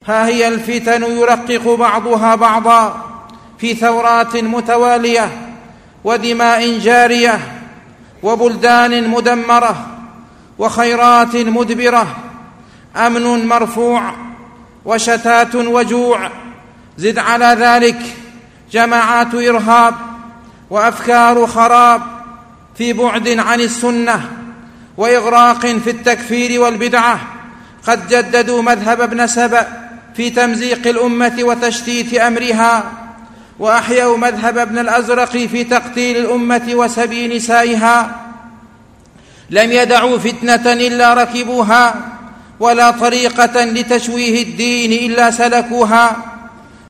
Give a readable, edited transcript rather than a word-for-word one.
ها هي الفتن يرقق بعضها بعضا في ثورات متوالية ودماء جارية وبلدان مدمرة وخيرات مدبرة، أمن مرفوع وشتات وجوع، زد على ذلك جماعات إرهاب وأفكار خراب في بعد عن السنة وإغراق في التكفير والبدعة. قد جددوا مذهب ابن سبأ في تمزيق الأمة وتشتيت أمرها، وأحيوا مذهب ابن الأزرق في تقتيل الأمة وسبي نسائها. لم يدعوا فتنة إلا ركبوها، ولا طريقة لتشويه الدين إلا سلكوها.